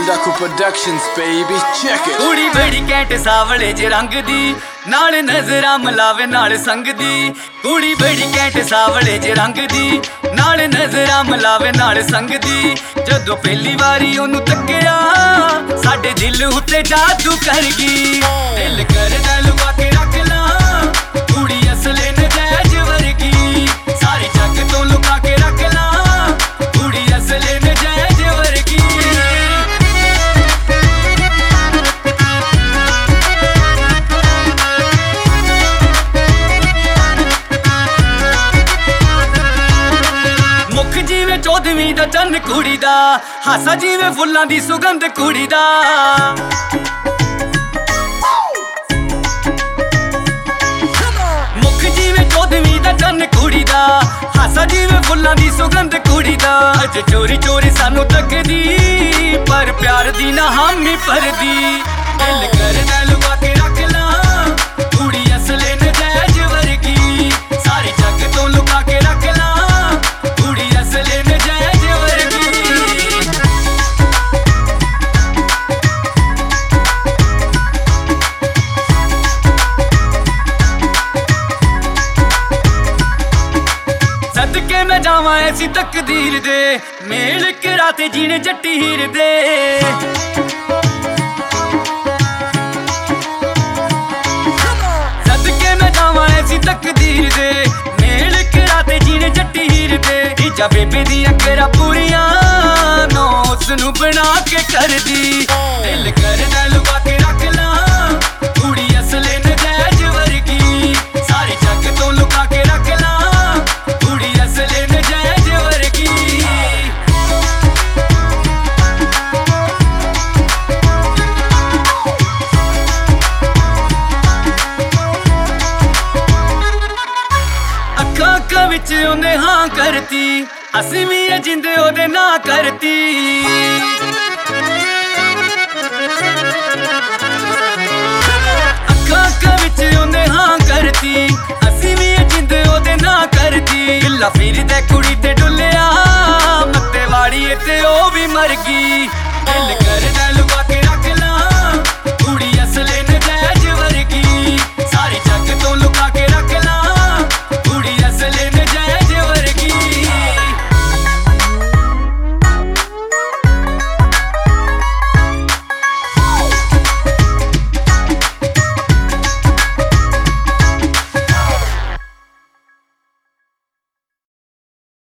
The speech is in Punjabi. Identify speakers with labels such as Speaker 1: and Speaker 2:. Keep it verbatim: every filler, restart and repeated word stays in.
Speaker 1: Daku Productions, baby, check it.
Speaker 2: ਕੁੜੀ ਬੜੀ ਘੈਂਟ ਸਾਵਲੇ ਜੇ ਰੰਗ ਦੀ, ਨਾਲ ਨਜ਼ਰਾਂ ਮਿਲਾਵੇ ਨਾਲ ਸੰਗ ਦੀ। ਕੁੜੀ ਬੜੀ ਘੈਂਟ ਸਾਵਲੇ ਜੇ ਰੰਗ ਦੀ, ਨਾਲ ਨਜ਼ਰਾਂ ਮਿਲਾਵੇ ਨਾਲ ਸੰਗ ਦੀ। ਜਦੋਂ ਪਹਿਲੀ ਵਾਰੀ ਉਹਨੂੰ ਤੱਕਿਆ, ਸਾਡੇ ਦਿਲ ਉੱਤੇ ਜਾਦੂ ਕਰ ਗਈ। ਦਿਲ ਕਰਦਾ ਲੁਕਾ ਕੇ ਰੱਖ ਲਾਂ, ਕੁੜੀ ਅਸਲੇ ਨਜਾਇਜ਼ ਵਰਗੀ। ਸਾਰੀ ਜੱਗ ਤੋਂ ਲੁਕਾ ਕੇ ਰੱਖ ਲਾਂ, ਕੁੜੀ ਅਸਲੇ ਨਜਾਇਜ਼ ਵਰਗੀ। ਮੁੱਖ ਜਿਵੇਂ ਚੌਦਵੀਂ ਦਾ ਚੰਨ ਕੁੜੀ ਦਾ, ਹਾਸਾ ਜਿਵੇਂ ਫੁੱਲਾਂ ਦੀ ਸੁਗੰਧ ਕੁੜੀ ਦਾ। ਮੁੱਖ ਜਿਵੇਂ ਚੌਦਵੀਂ ਦਾ ਚੰਨ ਕੁੜੀ ਦਾ, ਹਾਸਾ ਜਿਵੇਂ ਫੁੱਲਾਂ ਦੀ ਸੁਗੰਧ ਕੁੜੀ ਦਾ। ਅਜੇ ਚੋਰੀ ਚੋਰੀ ਸਾਨੂੰ ਤੱਕਦੀ, ਪਰ ਪਿਆਰ ਦੀ ਨਾ ਹਾਮੀ ਭਰਦੀ। ਦਿਲ ਕਰਦਾ ਲੁਕਾ ਕੇ ਰੱਖ ਲਾਂ, ਕੁੜੀ ਅਸਲੇ ਨਜਾਇਜ਼ ਵਰਗੀ। ਸਾਰੀ ਜੱਗ ਤੋਂ ਲੁਕਾ ਕੇ ਰੱਖ ਲਾਂ, ਕੁੜੀ ਅਸਲੇ ਨਜਾਇਜ਼ ਵਰਗੀ। ਸਦਕੇ ਮੈਂ ਜਾਵਾਂ ਐਸੀ ਤਕਦੀਰ ਦੇ, ਮੇਲ ਕਰਾ ਤੇ ਜੀਣੇ ਜੱਟੀ ਹੀਰ ਦੇ। ਸਦਕੇ ਮੈਂ ਜਾਵਾਂ ਐਸੀ ਤਕਦੀਰ ਦੇ, ਮੇਲ ਕਰਾ ਤੇ ਜੀਣੇ ਜੱਟੀ ਹੀਰ ਦੇ। ਰੀਝਾਂ ਬੇਬੇ ਦੀਆਂ ਕਰਾਂ ਪੂਰੀਆਂ, ਨੋ ਉਸ ਨੂੰ ਬਣਾ ਕੇ ਕਰਦੀ। ਦਿਲ ਕਰਦਾ ਲੁਕਾ ਕੇ ਰੱਖ ਲਾਂ, ਕੁੜੀ ਅਸਲੇ ਨਜਾਇਜ਼ ਵਰਗੀ। ਸਾਰੀ ਜੱਗ ਤੋਂ ਲੁਕਾ ਕੇ ਰੱਖ ਲਾਂ, ਕੁੜੀ ਅਸਲੇ ਨਜਾਇਜ਼ ਵਰਗੀ। ਅੱਖਾਂ ਅੱਖਾਂ ਵਿੱਚ ਉਹਨੇ ਹਾਂ ਕਰਤੀ, ਅਸੀਂ ਵੀ ਇਹ ਜਿੰਦ ਉਹਦੇ ਨਾਂ ਕਰਤੀ। ਅੱਖਾਂ ਅੱਖਾਂ ਵਿੱਚ ਉਹਨੇ ਹਾਂ ਕਰਤੀ, ਅਸੀਂ ਵੀ ਇਹ ਜਿੰਦ ਉਹਦੇ ਨਾਂ ਕਰਤੀ। ਗਿੱਲਾ ਫਿਰਦਾ